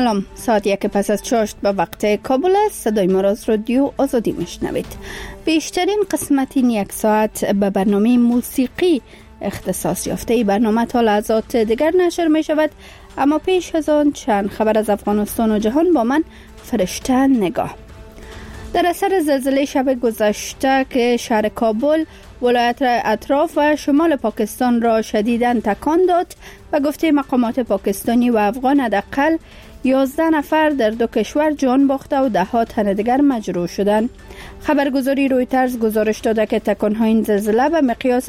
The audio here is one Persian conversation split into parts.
سلام، ساعت 1 پس از چاشت به وقت کابل است. صدای ما را از رادیو آزادی میشنوید. بیشترین قسمت این یک ساعت به برنامه موسیقی اختصاص یافته. برنامه تا لحظات دیگر نشر می شود، اما پیش از آن چند خبر از افغانستان و جهان با من فرشته نگاه. در اثر زلزله شب گذشته که شهر کابل، ولایت اطراف و شمال پاکستان را شدیداً تکان داد و گفته مقامات پاکستانی و افغان حداقل 11 نفر در دو کشور جان باخته و 10 تن دیگر مجروح شدند. خبرگزاری رویترز گزارش داده که تکان‌های این زلزله به مقیاس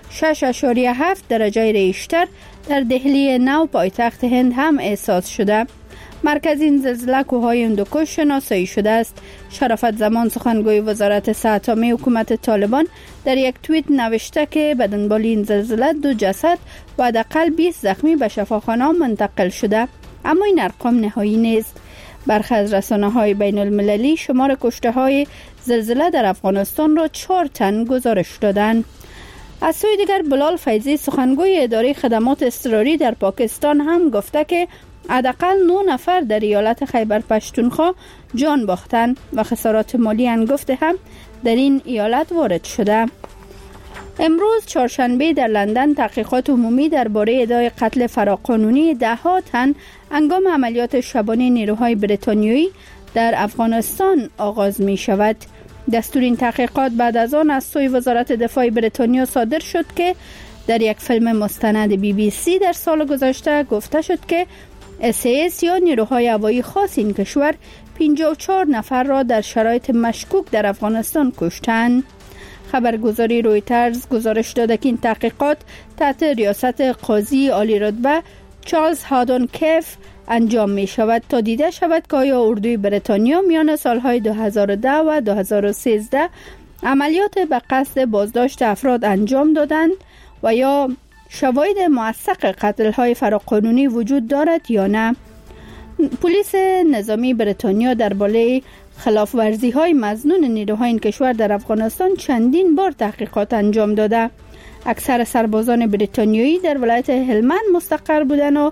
6.7 درجه ریشتر در دهلی نو پایتخت هند هم احساس شده. مرکز این زلزله کوههای هندوکش شناسایی شده است. شرافت زمان سخنگوی وزارت صحت عامه حکومت طالبان در یک توییت نوشته که به دنبال این زلزله 2 جسد و حداقل 20 زخمی به شفاخانه منتقل شده، اما این ارقام نهایی نیست. برخی از رسانه‌های بین المللی شمار کشته‌های زلزله در افغانستان را 4 تن گزارش دادند. از سوی دیگر بلال فیضی سخنگوی اداره خدمات اضطراری در پاکستان هم گفته که حداقل 9 نفر در ایالت خیبر پشتونخوا جان باختند و خسارات مالی هنگفت هم در این ایالت وارد شده. امروز چهارشنبه در لندن تحقیقات عمومی درباره ادعای قتل فراقانونی 10 تن هنگام عملیات شبانه نیروهای بریتانیایی در افغانستان آغاز می شود. دستور این تحقیقات بعد از آن از سوی وزارت دفاع بریتانیا صادر شد که در یک فیلم مستند BBC در سال گذشته گفته شد که SAS یا نیروهای هوایی خاص این کشور 54 نفر را در شرایط مشکوک در افغانستان کشتند. خبرگزاری رویترز گزارش داده که این تحقیقات تحت ریاست قاضی عالی رتبه چارلز هادون کیف انجام می شود تا دیده شود که آیا اردوی بریتانیا میان سالهای 2010 و 2013 عملیات به قصد بازداشت افراد انجام دادند و یا شواهد موثق قتل‌های فراقانونی وجود دارد یا نه. پلیس نظامی بریتانیا درباره خلاف‌ورزی‌های مظنون نیروهای این کشور در افغانستان چندین بار تحقیقات انجام داده. اکثر سربازان بریتانیایی در ولایت هلمند مستقر بودند و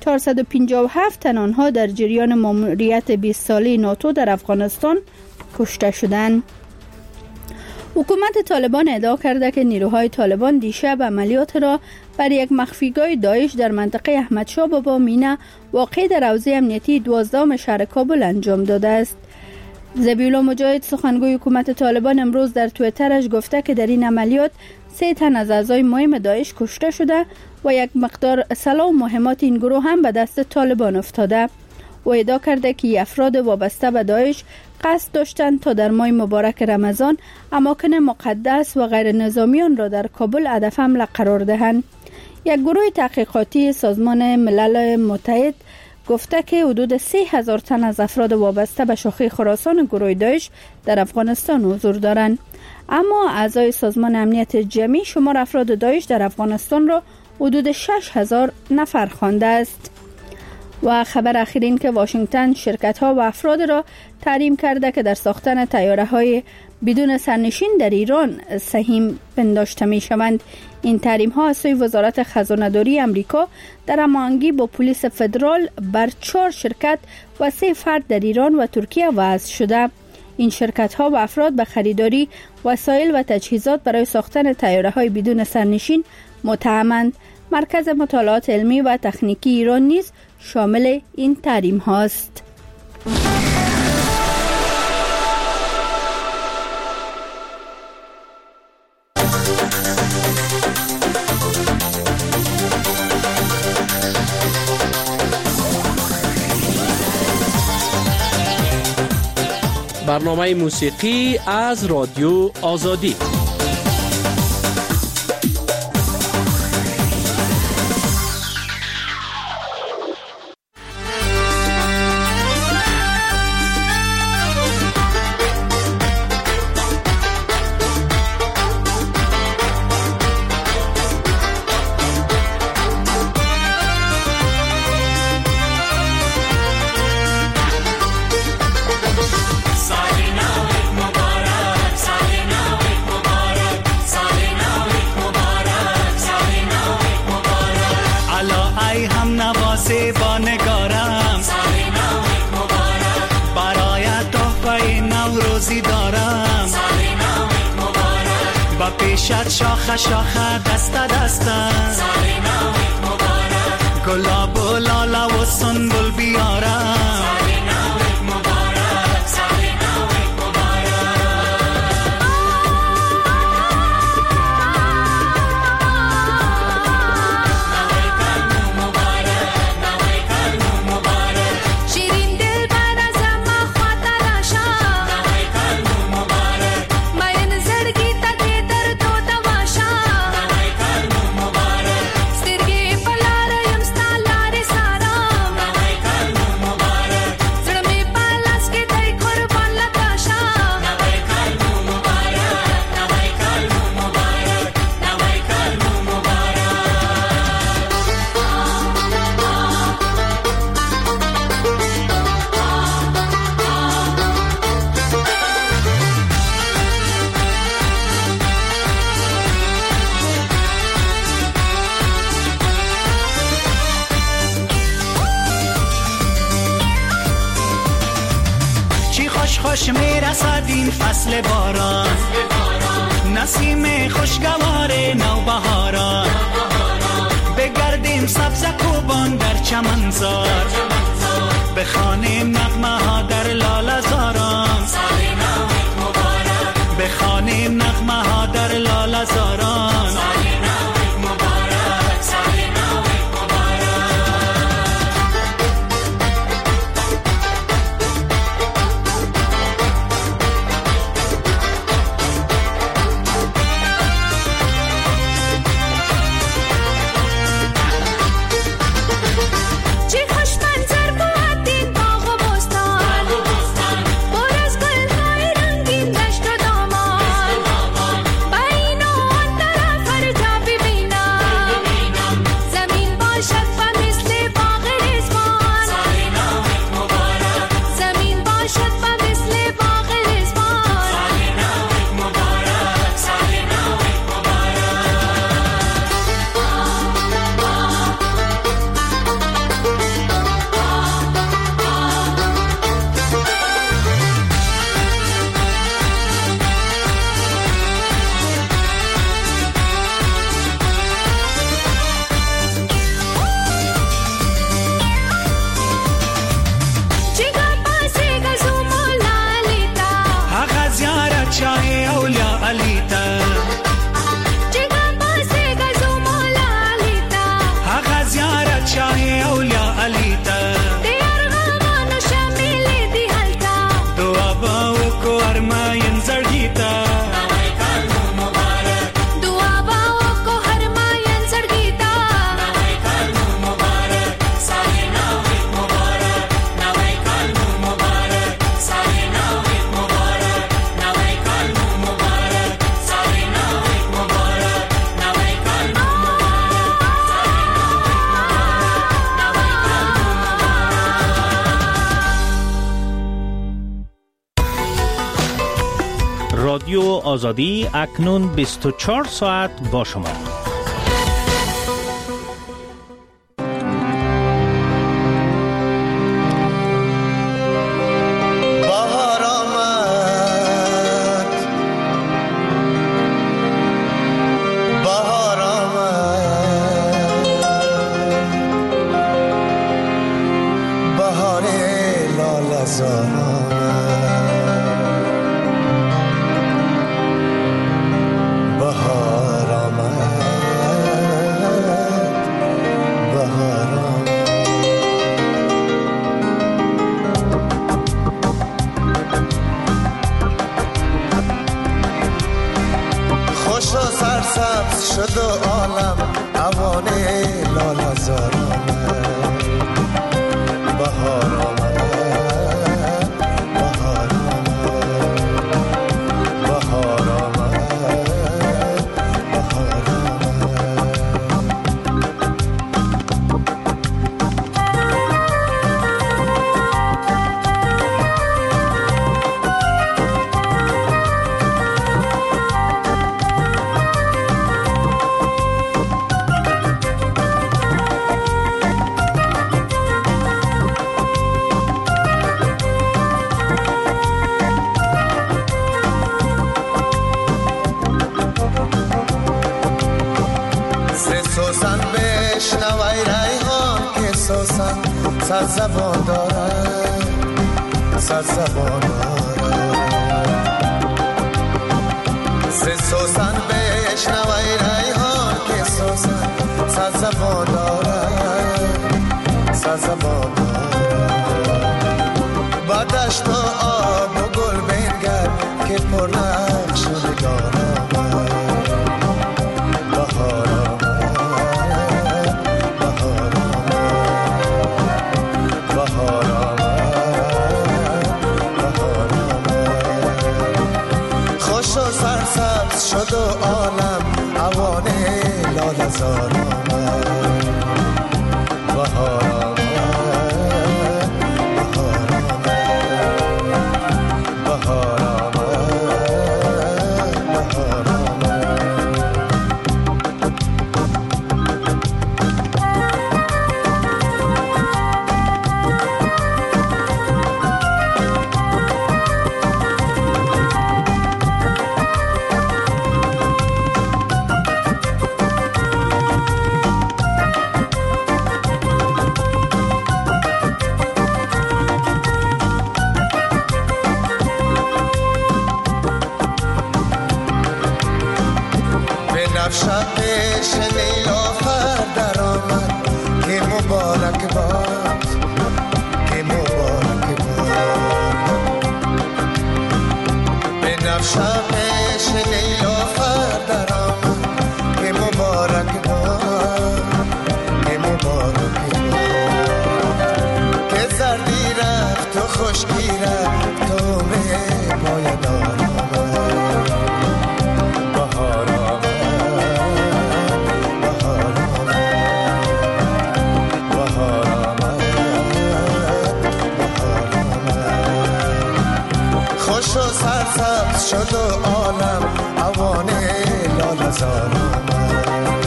457 تن آنها در جریان ماموریت 20 ساله ناتو در افغانستان کشته شدند. حکومت طالبان ادعا کرده که نیروهای طالبان دیشب عملیات را بر یک مخفیگاه داعش در منطقه احمدشاه بابا مینه واقع در حوزه امنیتی 12 شهر کابل انجام داده است. ذبیحالله مجاهد سخنگوی حکومت طالبان امروز در توییترش گفته که در این عملیات 3 تن از اعضای مهم داعش کشته شده و یک مقدار اسلحه و مهمات این گروه هم به دست طالبان افتاده. و ادعا کرده که افراد وابسته به داعش قصد داشتند تا در ماه مبارک رمضان اماکن مقدس و غیر نظامیان را در کابل هدف حمله قرار دهند. یک گروه تحقیقاتی سازمان ملل متحد گفته که حدود 3000 تن از افراد وابسته به شاخه خراسان گروه داعش در افغانستان حضور دارند، اما اعضای سازمان امنیت جمعی شمار افراد داعش در افغانستان را حدود 6000 نفر خوانده است. و خبر اخیر این که واشنگتن شرکت‌ها و افراد را تحریم کرده که در ساختن طیاره‌های بدون سرنشین در ایران سهیم پنداشته می‌شوند. این تحریم‌ها از سوی وزارت خزانه‌داری آمریکا در هماهنگی با پلیس فدرال بر 4 شرکت و 3 فرد در ایران و ترکیه وضع شده. این شرکت‌ها و افراد به خریداری وسایل و تجهیزات برای ساختن طیاره‌های بدون سرنشین متهمند. مرکز مطالعات علمی و تکنیکی ایران نیز شامل این تحریم هاست. برنامه موسیقی از رادیو آزادی. Saline Navid Mubarak, همیشه شاخه شاخه دست دست سال نوت مبارک گلاب و لاله و سنبل بیاره سال نوت مبارک سال نوت مبارک نوی کلمو مبارک نوی کلمو مبارک شیرین دل بر از ما خاطر آشا نوی کلمو مبارک ماین زړګي ته دې درد او تماشا نوی کلمو مبارک سترګې په لار یم ستا لارې سارم نوی کلمو مبارک زړه مې په لاس کې دی قربان لکه شا نوی کلمو مبارک نوی کلمو مبارک نوی کلمو مبارک چی خوش خوش میرسد این فصل باران نسیم خوشگوار نوبهارا بگردیم سبز کوبان در چمنزار بخوانیم نغمه ها در لاله زاران سال نوت مبارک بخوانیم نغمه ها در لاله زاران سال نوت مبارک سال نوت مبارک چی خوش منظر بود این باغ و بستان پر از گل‌های رنگین دشت و دامان با این و آن طرف هر جا ببینم زمین باشد و مثل باغ رضوان سال نوت مبارک زمین باشد و مثل باغ رضوان سال نوت مبارک سال نوت مبارک چیگا پاسه گزوم و لالیتا هغه زیارت چای اولیاء علی ته چیگا پاسه گزوم و لالیتا هغه زیارت چای اولیاء علی ته دیار غمانو شامل دی هلتا دعا با وکو ارماین زړګی ته نوی کلمو مبارک دعا باو کو هر ماین زړګی تا نوی کلمو مبارک سال نوت مبارک نوی کلمو مبارک سال نوت مبارک نوی کلمو مبارک سال نوت مبارک نوی کلمو رادیو آزادی اکنون 24 ساعت با شما. بهار آمد بهار آمد بهار لاله زار آمد بهار آمد بهار آمد خوش و سرسبز شد و عالم اوان لاله زار آمد بهار آمد بهار آمد بهار آمد بهار سوسن بشنوی ریحان که سوسن صد زبان دارد صد زبان دارد سوسن بشنوی ریحان که سوسن صد زبان دارد صد زبان دارد با دشت و آب و گل بنگر که پر نقش و نگار آمد بهار آمد بهار آمد بهار آمد بهار آمد خوش و سرسبز شد و عالم اوان لاله‌زار آمد بهار آمد شبش نیلوفر در آمد که مبارک باد که مبارک باد به نفشبش نیلوفر در آمد که مبارک باد که مبارک باد که زردی رفت و خشکی رفت تو به پایدار آمد بهار خوش و سرسبز شد و عالم اوان لاله‌زار آمد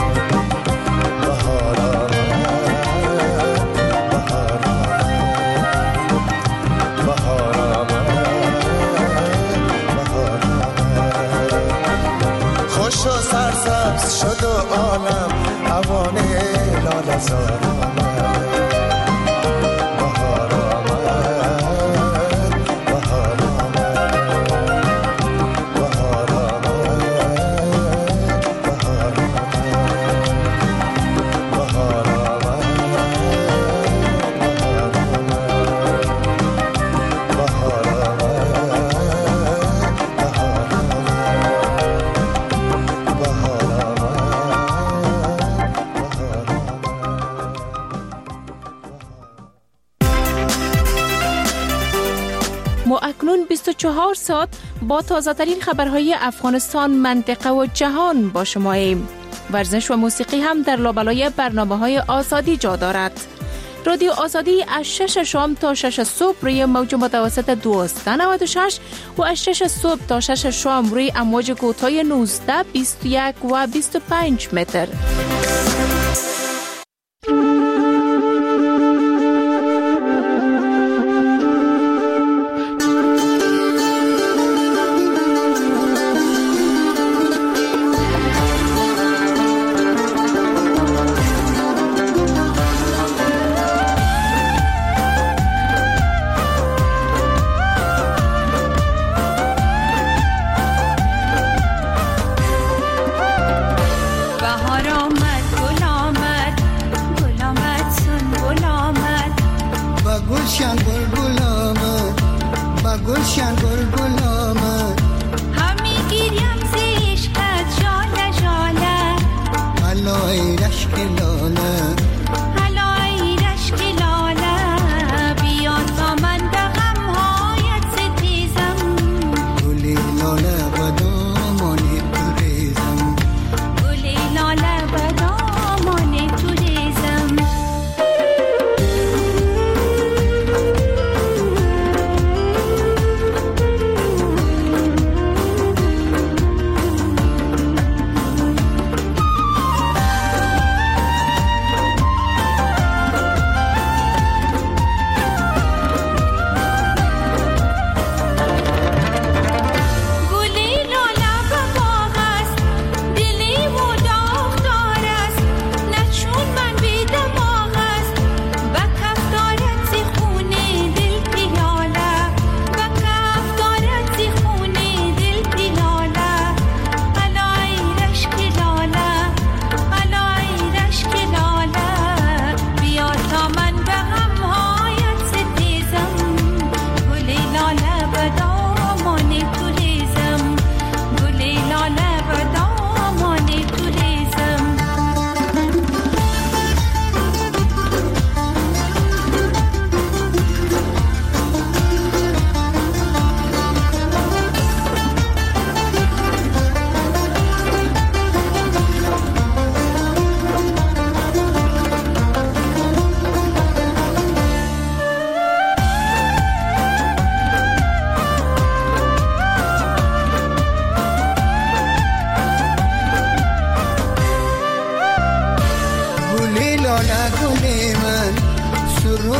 بهار آمد بهار آمد بهار آمد بهار آمد خوش و سرسبز شد و عالم اوان لاله‌زار آمد ما اکنون 24 ساعت با تازه‌ترین خبرهای افغانستان، منطقه و جهان با شماییم. ورزش و موسیقی هم در لابلای برنامه‌های آزادی جا دارد. رادیو آزادی از 6 شام تا 6 صبح روی موج متوسط 1296 و از 6 صبح تا 6 شام روی امواج کوتاه 19، 21 و 25 متر.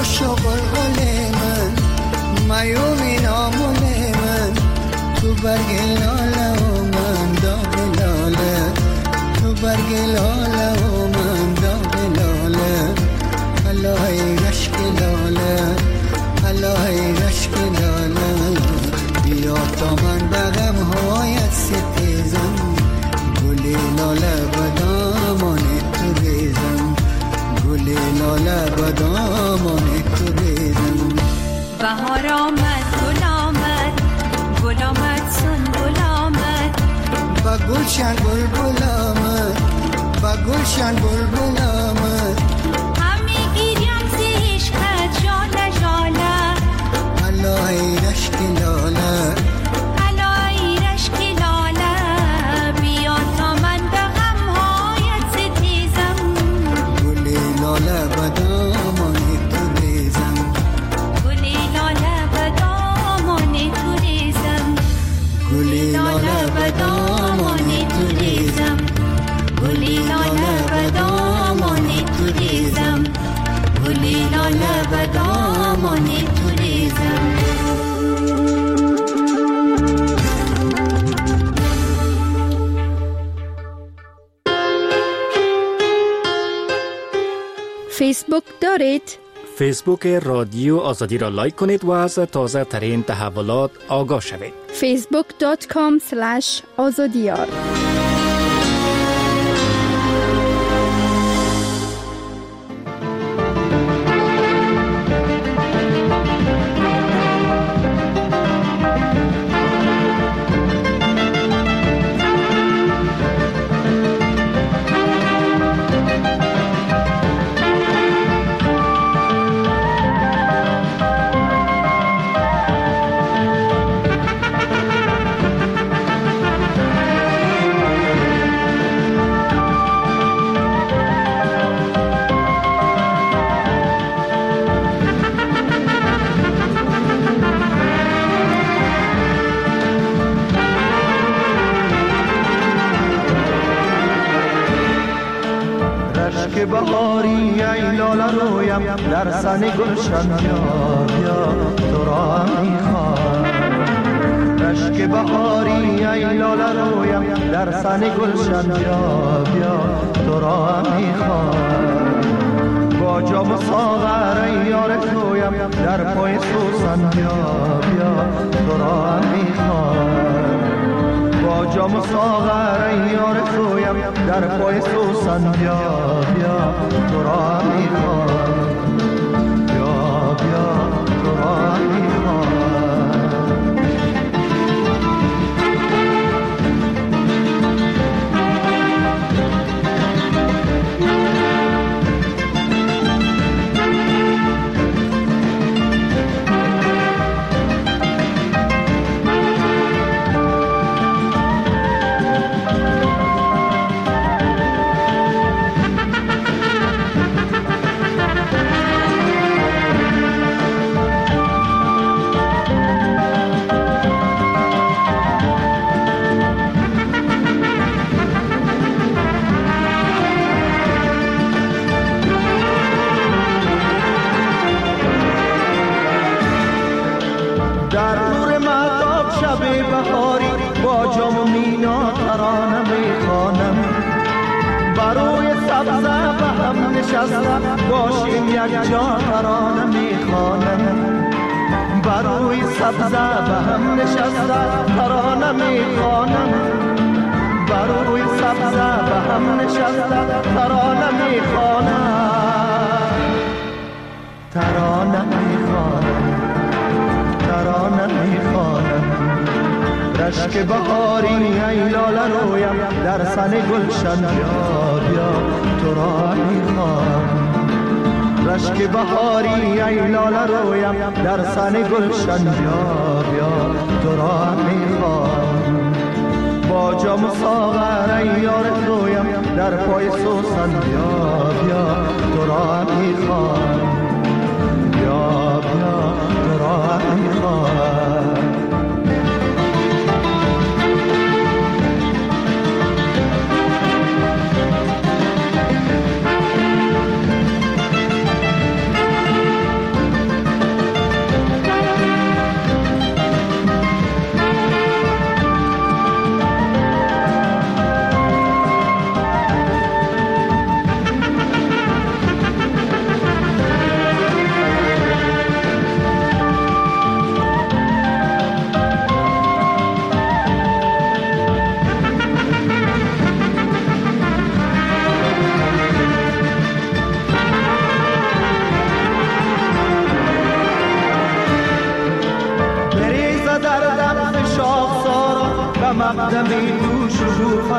خوش و قلقل من میومی نامول من تو برگ لاله و من داغ لاله تو برگ لاله و من داغ لاله الهی رشک لاله الهی رشک لاله بیا تا من بغم هایت ستیزم گلی لاله بدامان تو ریزم گلی لاله بدامان تو ریزم بهار آمد گل آمد گل آمد سنبل آمد با گلشن بلبل آمد با گلشن بلبل آمد همی گیریم ز عشقت ژاله ژاله الهی رشک لاله الهی رشک لاله بیا تا من به غمهایت ستیزم گلی لاله بدامان تو ریزم گلی لاله بدامان تو ریزم گلی لاله بدامان تو ریزم گلی لاله بدامان تو ریزم گلی لاله بدامان تو ریزم فیسبوک دارید؟ فیسبوک رادیو آزادی را لایک کنید و از تازه ترین تحولات آگاه شوید. facebook.com/azadiyar که بهاری ای لاله رویم در سن گلشن بیا بیا تو را میخوام رشک بهاری ای لاله رویم در سن گلشن بیا بیا تو را میخوام با جام ساغر ای یار تویم در پای سوسن بیا بیا تو را میخوام با جام ساغر ای یار تویم در پای سوسن بیا بیا تو را میخوام بیا بیا تو را میخوام باشیم یک جا ترانه میخوانم بروی سبزه به هم نشسته ترانه میخوانم بروی سبزه به هم نشسته ترانه میخوانم ترانه میخوانم ترانه میخوانم رشک بهاری ای لاله رویم در سن گلشن بیا بیا تو را میخوام رشک بهاری ای لاله رویم در سن گلشن بیا بیا تو را میخوام با جام ساغر ای یار تویم در پای سوسن بیا بیا تو را میخوام بیا بیا تو را میخوام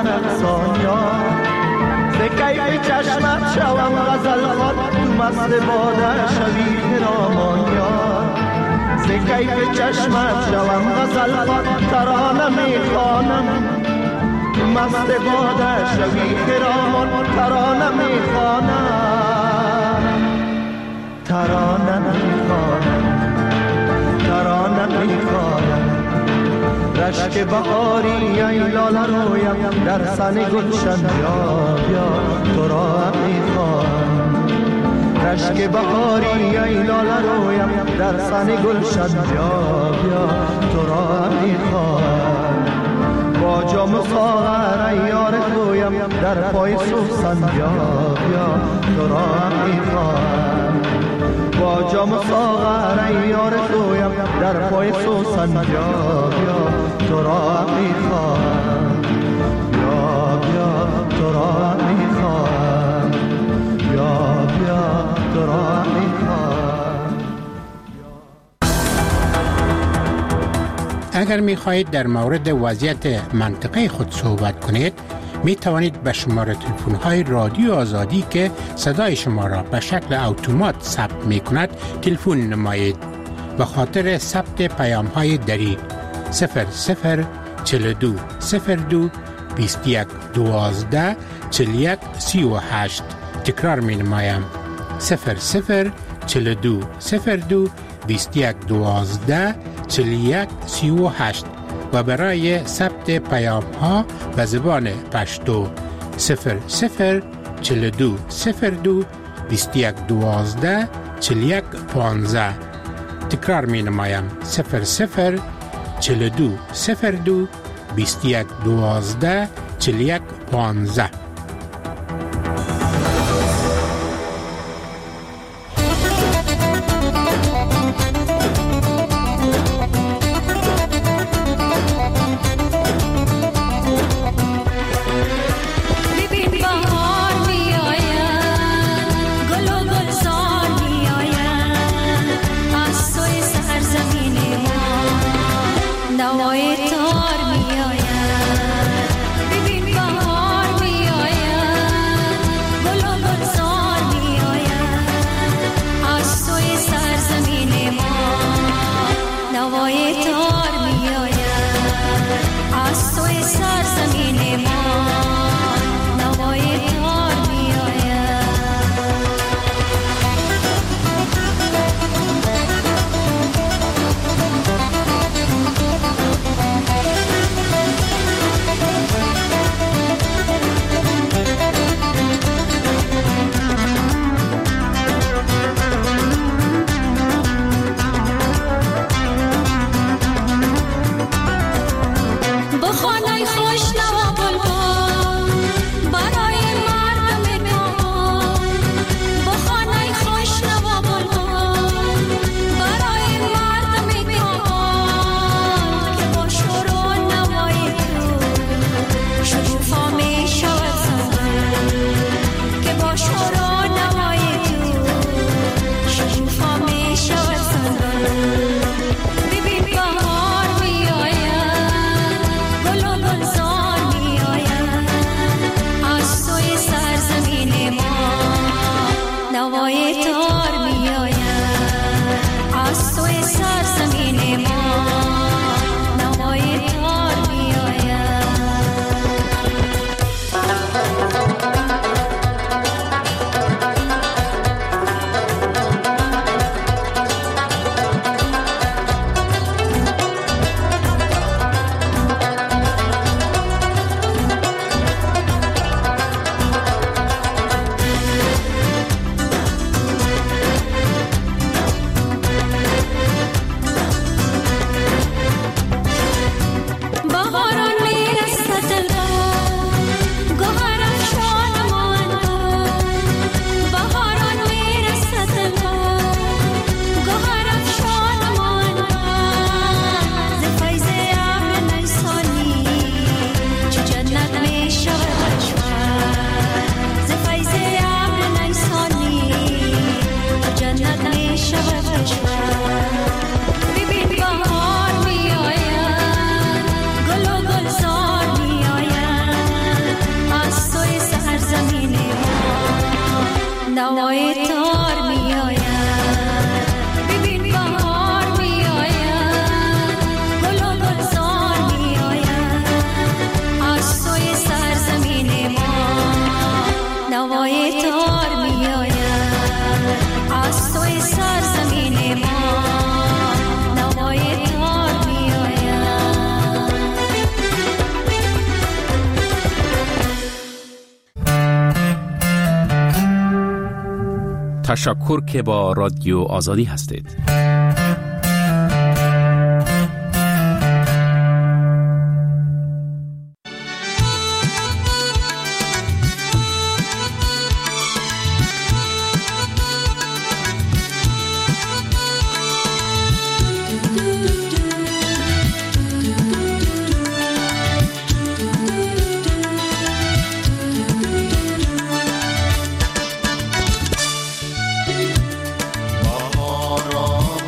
رقصان یار ز کیف چشمت شوم غزل خوان تو مست باده شوی خرامان یار ز کیف چشمت شوم غزل خوان ترانه میخوانم تو مست باده شوی خرامان ترانه میخوانم ترانه میخوانم ترانه میخوانم رشک بهاری ای لاله رویم در سن گلشن بیا بیا تو را میخوانم رشک بهاری ای لاله رویم در سن گلشن بیا بیا تو را میخوانم با جام ساغر ای یار خویم در پای سوسن بیا بیا تو را میخوانم با جام ساغر ای یار خویم در پای سوسن بیا بیا تو را میخوام بیا بیا تو را میخوام بیا بیا تو را میخوام. اگر میخواهید در مورد وضعیت منطقه خود صحبت کنید می توانید به شماره تلفن های رادیو آزادی که صدای شما را به شکل اتومات ثبت می کند تلفن نمایید. به خاطر ثبت پیام های دریغ 0042 02 21 12 41 38. تکرار می نمایم 0042 02 21 12 41 38 و برای ثبت پیام ها به زبان پشتو 0042 02 21 12 41 15. تکرار می نمایم 0042 02 21 12 41 15. نوای تار می آید ببین بهار می نوای تار می آید ببین بهار می آید گل و گلزار می آید از سوی سرزمین ما نوای تار می آید از سوی سرزمین ما نوای تار می آید. تشکر که با رادیو آزادی هستید. بهارا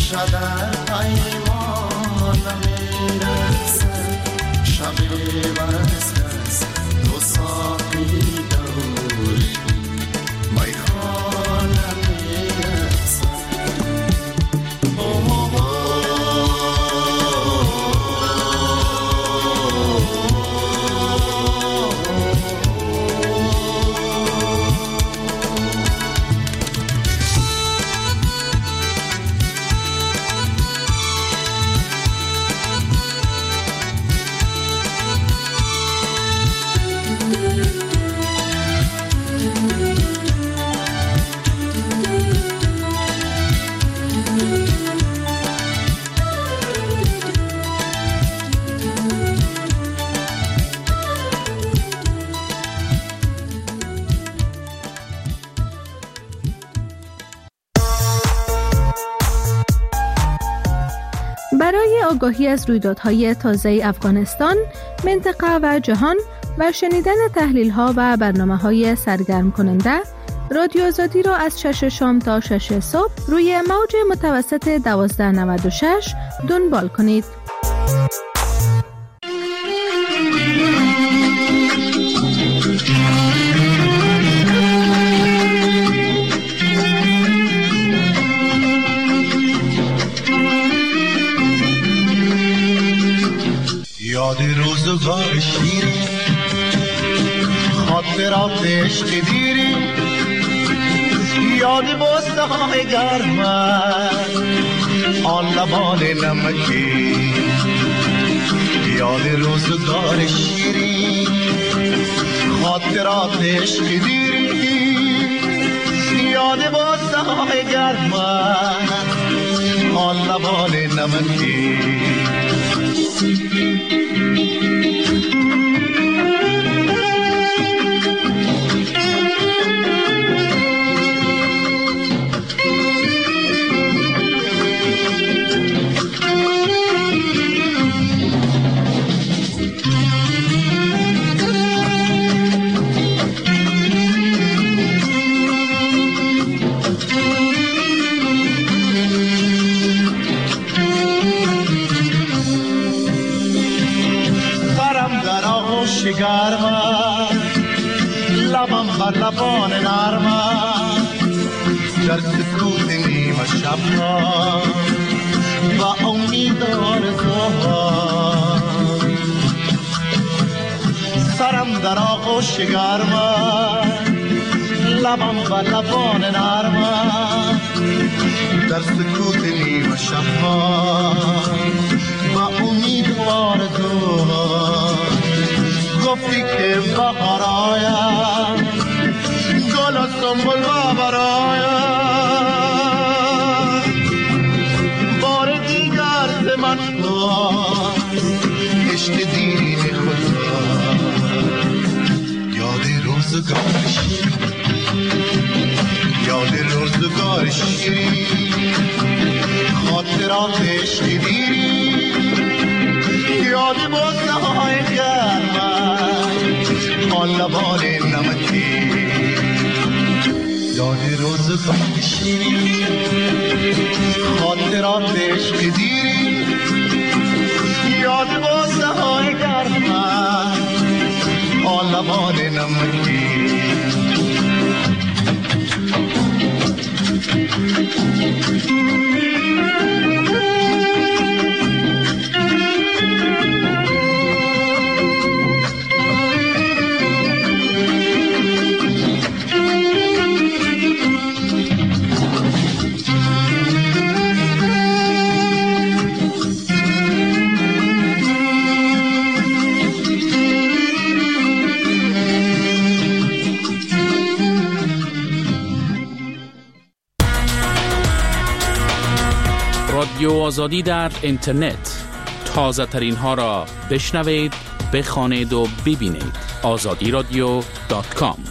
شدر پیمانم میرسد شبی بس دو ساقی دوری میخانم میرسد برای آگاهی از رویدادهای تازه افغانستان، منطقه و جهان و شنیدن تحلیل‌ها و برنامه‌های سرگرم کننده، رادیو آزادی را از 6 شام تا 6 صبح روی موج متوسط 1296 دنبال کنید. یاد روزگار شیرین خاطرات عشق دیری یاد بسته های گرم آن لبان نمکی یاد روزگار شیرین خاطرات عشق دیری یاد بسته های گرم آن لبان نمکی لبم بر لبان نرمم در سکوت نیمه شبها و امید آرزوها سرم در آغوش گرمم لبم بر لبان نرمم در سکوت نیمه شبها و امید آرزوها گفتی که بهار آیم گل و سنبل و برایم بار دیگر ز من عشق دیرین خدا یاد روزگار شیرین یاد روزگار شیرین خاطرات عشق دیرین یاد بسته های گرم آن لبان نمکی یاد روزگار شیرین خاطرات عشق دیرین یاد بسته های گرم آن لبان نمکی رادیو آزادی در اینترنت، تازه ترین ها را بشنوید، بخوانید و ببینید. azadiradio.com.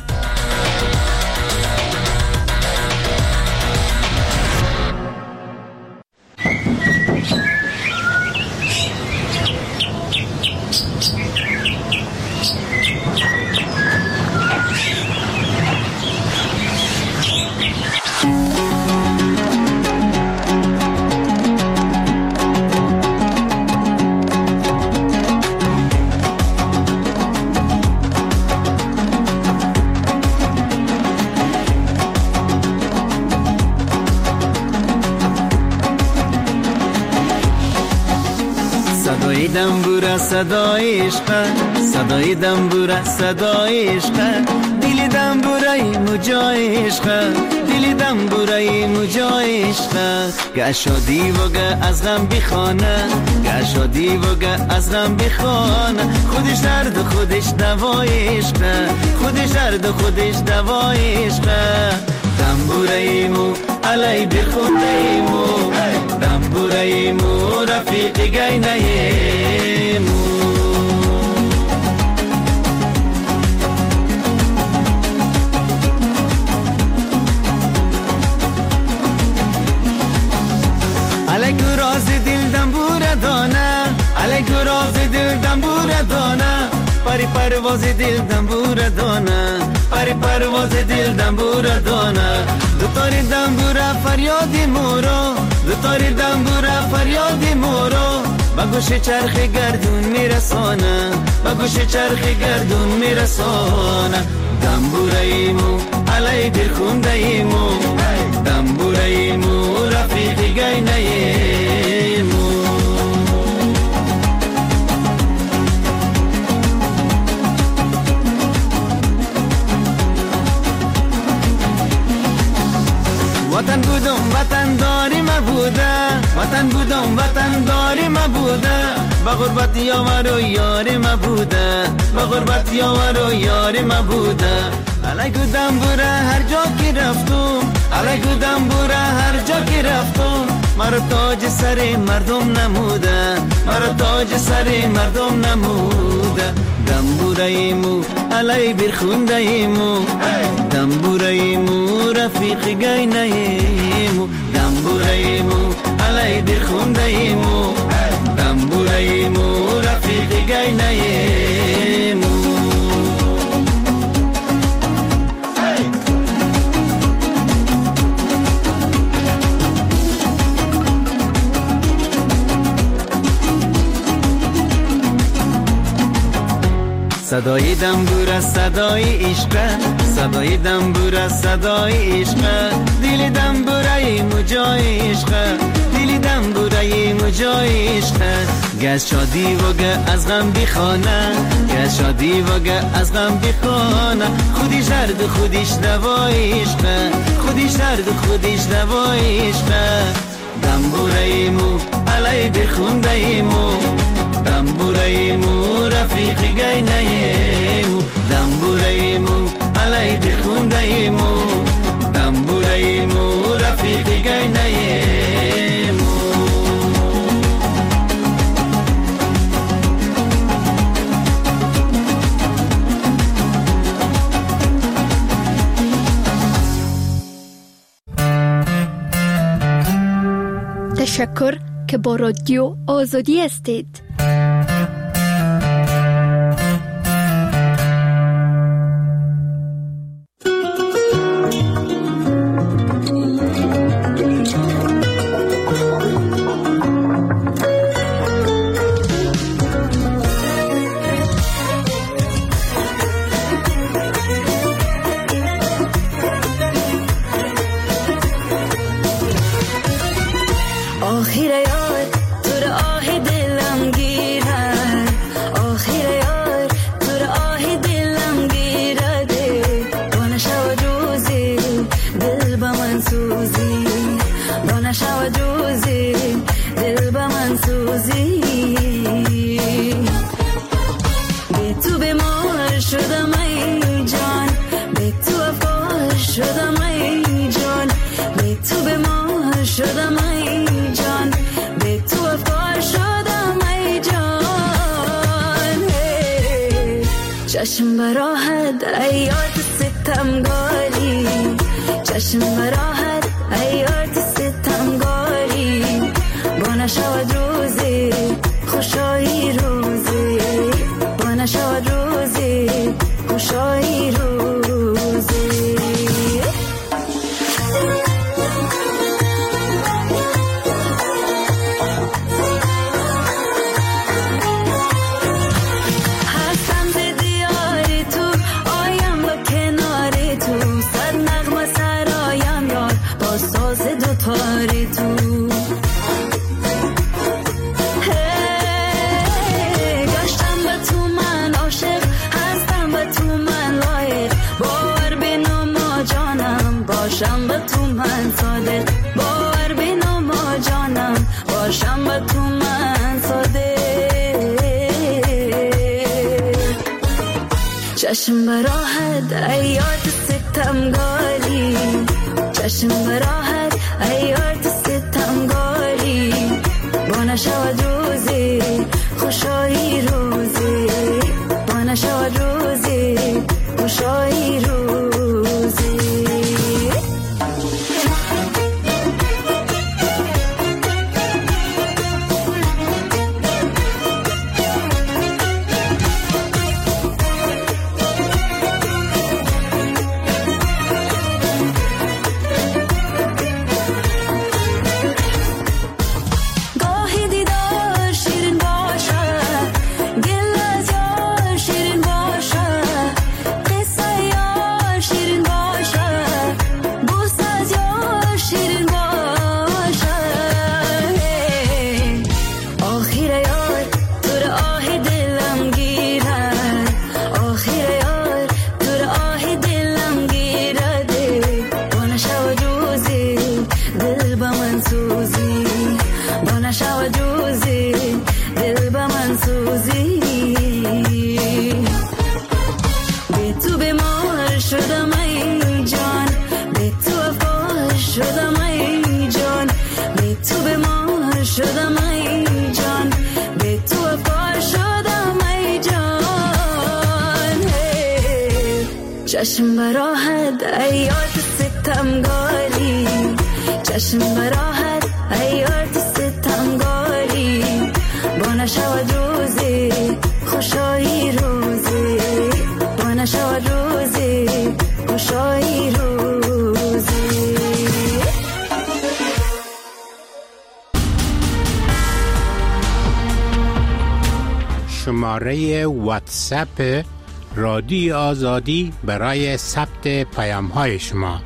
صدای دنبوره صدای عشق، صدای دنبوره صدای عشق، دل دنبوره مجای عشق، دل دنبوره مجای عشق. گشادی و گه از غم بخانه، گشادی و گه از غم بخانه، خودش درد خودش دوای عشق، خودش درد خودش دوای عشق. دنبوره مو علی بخونه مو، دنبوره مو رفیق گینه مو. علی راز دل دنبوره دانه، علی راز دل دنبوره دانه، پری پرواز دل دنبوره دانه، پری پرواز دل دنبوره دانه. دو تاری دنبوره فریادی مورو، دو تاری دنبوره فریادی مورو، با گوش چرخ گردون میرسانه، با گوش چرخ گردون میرسانه. دنبوره ایمو علی برخونده ایمو، دنبوره ایمو رفیق گینه ایمو. وطن بودم وطن داری ما بوده، وطن بودم وطن داری ما بوده، با غربت یار و یار ما بوده، با غربت یار و یار ما بوده. علیکو دنبوره هر جا که رفتم، علیکو دنبوره هر جا که رفتم، مرا تاج سر مردم نموده، مرا تاج سر مردم نموده. دنبوره ایمو علی برخونده ایمو، دنبوره ایمو رفیق گینه ایمو، دنبوره ایمو علی برخونده ایمو، دنبوره ایمو رفیق گینه ایمو. صدای دنبوره صدای عشق، صدای دنبوره صدای عشق، دل دنبوره مجای عشق، دل دنبوره مجای عشق. گز شادی و گه از غم بخانه، گز شادی و گه از غم بخانه، خودش درد خودش دوای عشق، خودش درد خودش دوای عشق. دنبوره مو علی بخونده ایمو، دنبوره ایمو رفیق گینه ایمو، دنبوره ایمو علی بخونده ایمو، دنبوره ایمو رفیق گینه ایمو. تشکر که با رادیو آزادی هستید. چشم براحت ایات ستمگاری، چشم براحت ایات ستمگاری، با نشود روزی خوشایی روزی، با نشود روزی خوشایی روزی. ساز میشم با تو من ساده. چشم براحت ایات ستمگاری، چشم براحت ایات ستمگاری، با نشود روزی خوشایی روزی، با نشود روزی خوشایی روزی. چشم براحت ایات ستمگاری، چشم براحت ایات ستمگاری، با نشود روزی خوشایی روزی، با نشود روزی خوشایی روزی. شماره واتساپ رادیو آزادی برای ثبت پیام های شما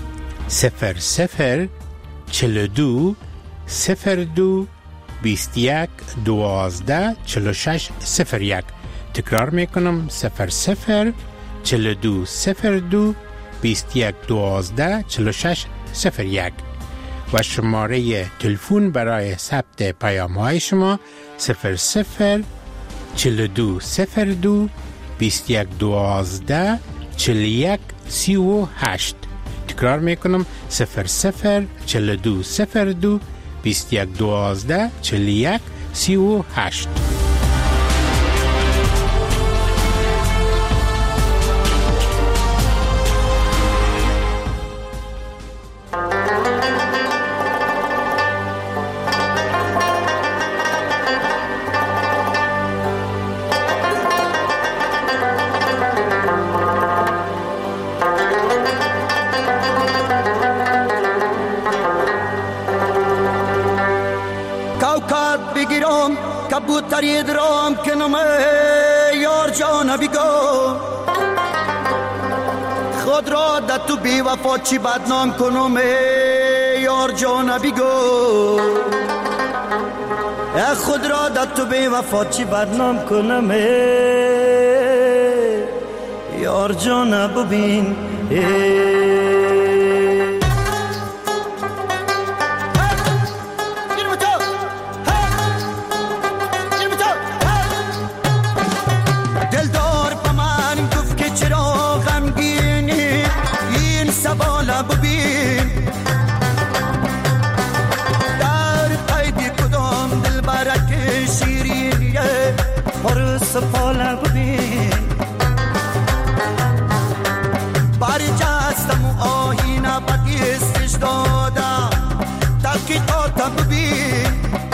00 42 02 21 12 46 01. تکرار میکنم 00 42 02 21 12 46 01 و شماره تلفن برای ثبت پیام های شما 00 42 02 21 12 41 38. تکرار میکنم 00 42 02 21 12 41 38. کبوتری درام کنم یار جان بیگو، خود را در تو بی وفا چی بدنام کنم یار جان بیگو، خود را در تو بی وفا چی بدنام کنم یار جان ببین. سفاله ببین باری جستم و آهینه بدیستش دادم تحقیقاتم ببین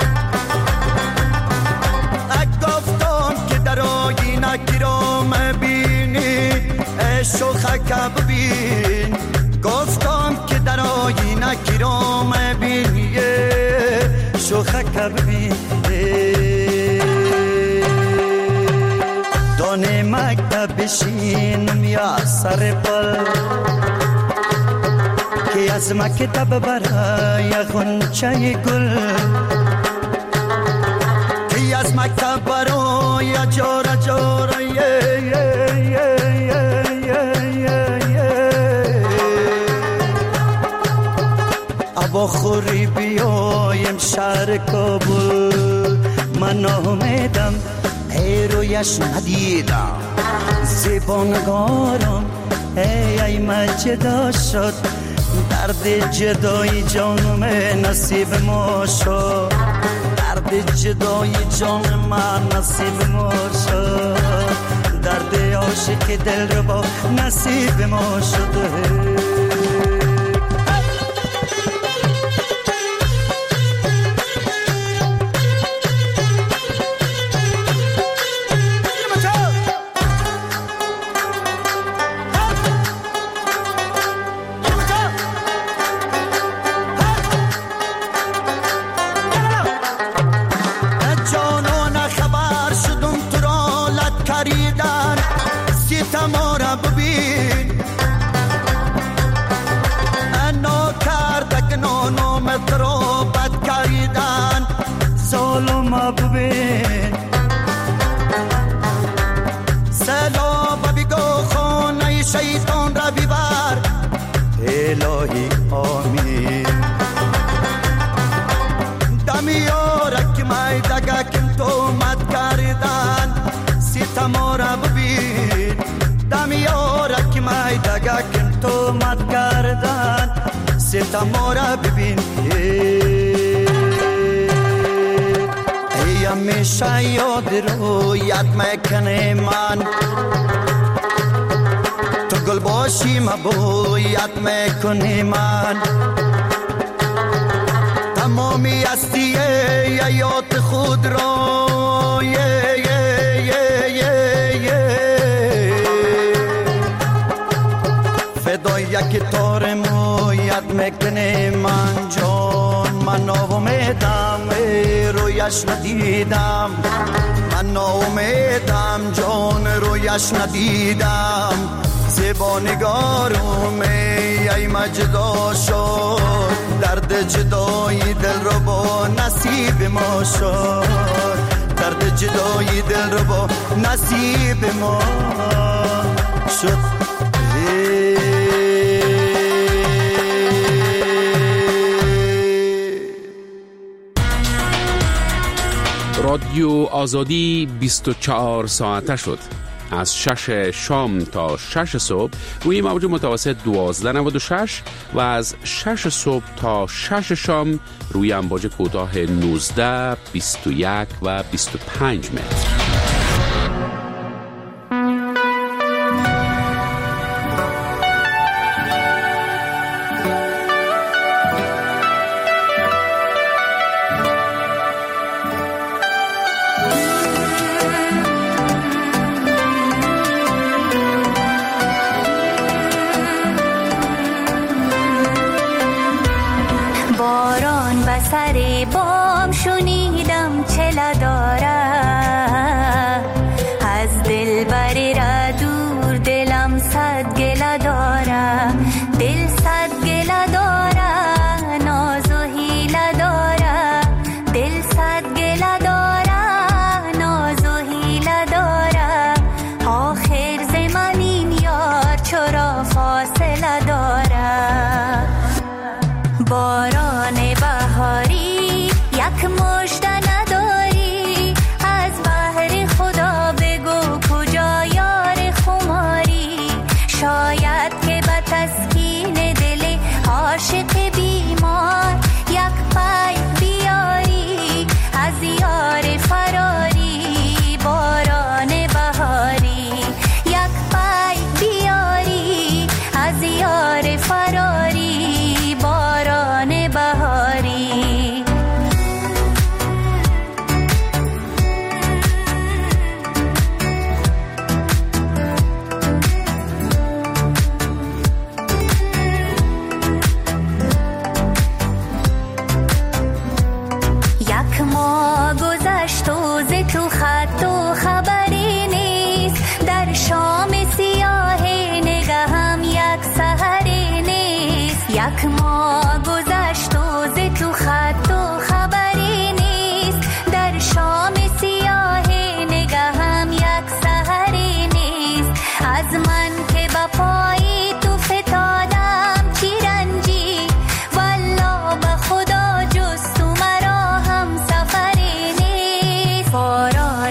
گفتم که در آهینه گیرام بینی شوخک ببین، گفتم که در آهینه گیرام بینی شوخک ببین. دانه مکتب بشینم یا سر پل که از مکتب برای غنچه گل، که از مکتب برای جاره جاره ابا خوری بیایم شهر کابل اومدم ای رویش ندیدم زبانگارم ای مجدا شد درد جدای جانم نصیب ما شد درد جدای جان من نصیب ما شد درد عاشق دل رو با نصیب ما شده الهی آمین دمیارک مای دگاکم تو مد کردن ستما را ببین دمیارک مای دگاکم تو مد کردن ستما را ببین ای همیشه یاد رو یاد میکنه من گل باشی مبویت میکنی من تمامی هستی یاد خود را فدای یک تار مویت میکنی من جان من ناامیدم رویش ندیدم من ناامیدم جان رویش ندیدم زبانگارم ای مجدا شد درد جدای دل رو با نصیب ما شد درد جدای دل رو با نصیب ما شد رادیو آزادی 24 ساعته شد از 6 شام تا 6 صبح روی موج متوسط 1296 و از 6 صبح تا 6 شام روی امواج کوتاه 19 21 و 25 متر. سر بام شنیدم چلا داره از دل بری را دور دلم صد گله داره دل صد گله داره ناز و حیله داره دل صد گله داره ناز و حیله داره آخر زمان این یار چرا فاصله داره باران بهاری یک مژده نداری از بحر خدا بگو کجا یار خماری شاید که به تسکین دل عاشق بیمار یک پای بیاری از یار فراری باران بهاری یک پای بیاری از یار فراری باران بهاری یک ماه گذشت و ز تو خط و خبری نیست در شام سیاه نگاهم یک سحری نیست یک ماه گذشت و ز تو خط و خبری نیست در شام سیاه نگاهم یک سحری نیست از من که با پای تو فتادم چی رنجی والله به خدا جز تو مرا هم سفری نیست باران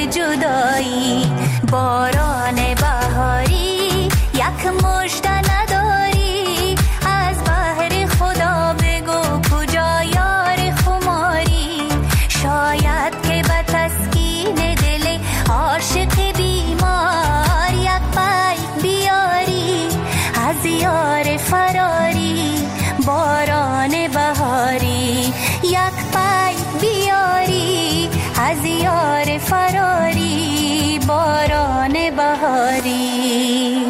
جدایی باران بهاری یک مژده نداری از بحر خدا بگو کجا یار خماری شاید که به تسکین دل عاشق بیمار یک پی بیاری از یار فراری باران بهاری یک پی بیاری از یار فراری باران بهاری.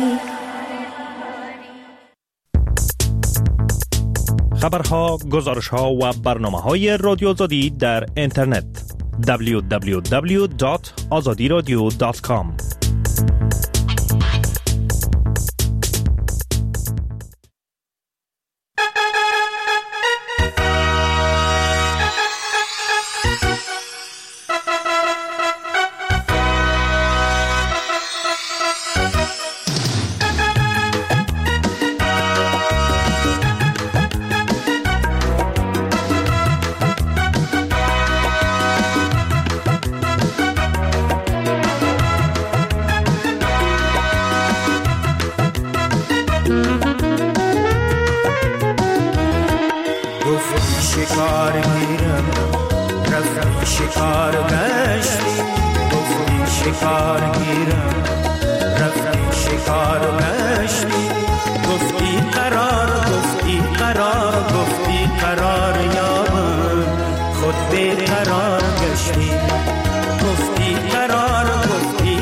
خبرها، گزارشها و برنامه‌های رادیو آزادی در اینترنت www.azadiradio.com. شکار گیرم رفتی شکار گشتی گفتی شکار گیرم رفتی شکار گشتی گفتی قرار گفتی قرار یابم خود بی قرار گشتی گفتی قرار گفتی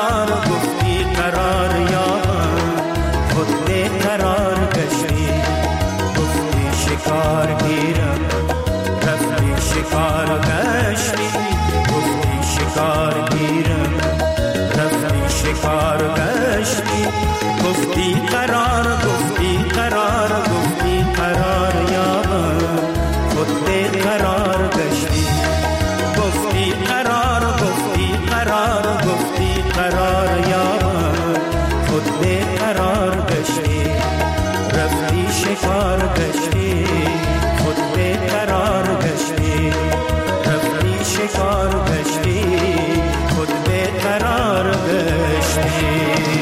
قرار یابم خود بی قرار گشتی گفتی شکار گیرم رفتی شکار گشتی گفتی شکار گیرم رفتی شکار گشتی گفتی قرار گفتی قرار یابم خود بی قرار گشتی گفتی قرار گفتی قرار یابم خود بی قرار گشتی رفتی شکار گشتی خود بی قرار گشتی رفتی شکار گشتی خود بی قرار گشتی.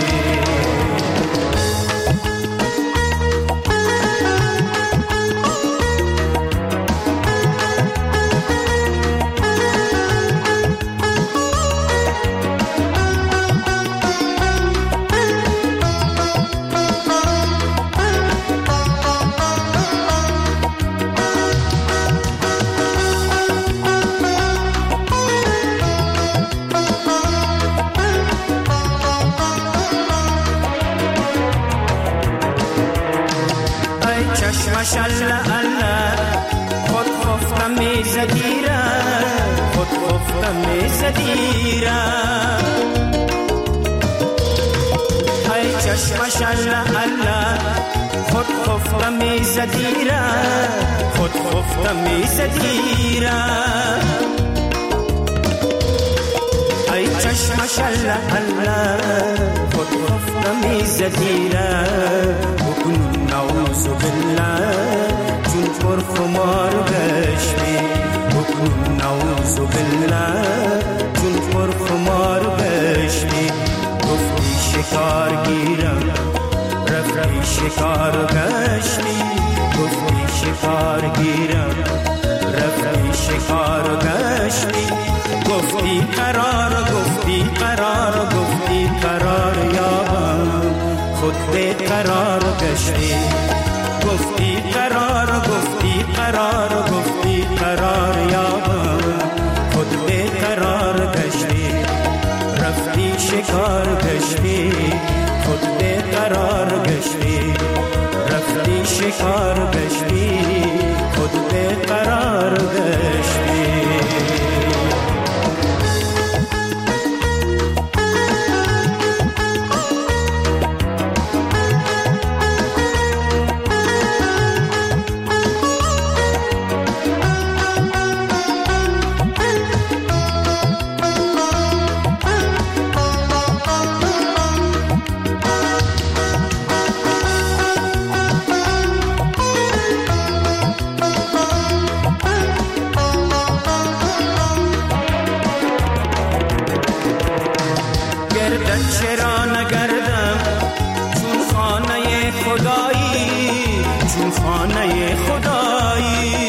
ماشالله الله خود خفتم میزدیرم خود خفتم میزدیرم ای چشم ماشالله الله خود خفتم میزدیرم خود خفتم میزدیرم ای چشم ماشالله الله خود خفتم میزدیرم بکنون نعوذ بالله چون پر خمار گشتی بکنون نعوذ بالله چون پر خمار گشتی گفتی شکار گیرم رفتی شکار گشتی گفتی شکار گیرم رفتی شکار گشتی گفتی قرار یابم خود بی قرار گشتی گفتی قرار یابم خود بی قرار گشتی رفتی شکار گشتی خود بی قرار گشتی رفتی شکار گشتی خود بی قرار گشتی. خدایی چون خانه خدایی